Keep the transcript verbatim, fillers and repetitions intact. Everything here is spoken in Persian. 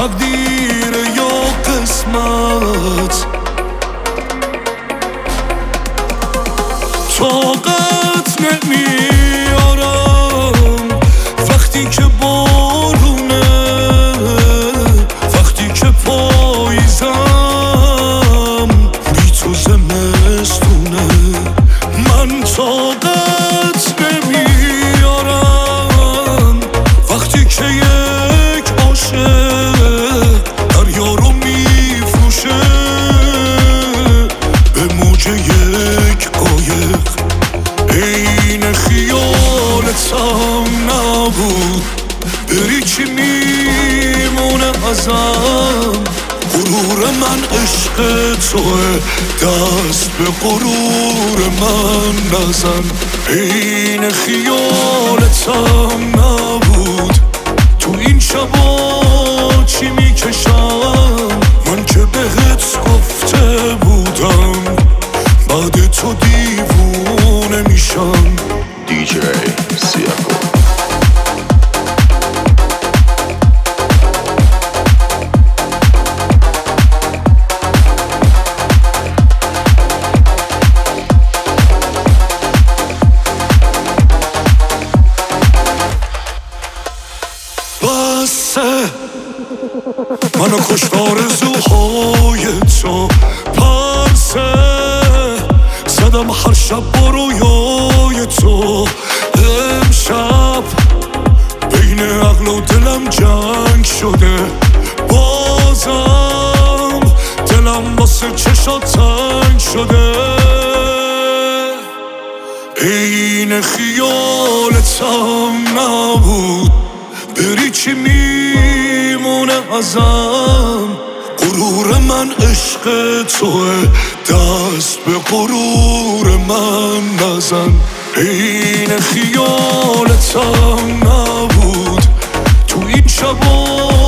تقدیر یا قسمت طاقت نمیارم وقتی که بارونه، وقتی که پاییزم بی تو زمستونه. من طاقت نمیارم وقتی که یک عاشق دریا رو میفروشه به موج یک قایق. این خیالتم نبود، بری چی میمونه ازم؟ غرور من عشق توه، دست به غرور من نزن. این خیالتم نبود، تو این شبا چی میکشم؟ من که بهت گفته بودم بعد تو دیوونه میشم. دی جی سیاکو بسه منو کشت آرزوهای تو، پرسه زدم هر شب با رویای تو. امشب بین عقل و دلم جنگ شده، بازم دلم واسه چشات تنگ شده. این خیالتم نبود، بری چی میمونه ازم؟ غرور من عشق توه، دست به غرور من نزن. این خیالتم نبود، تو این شبا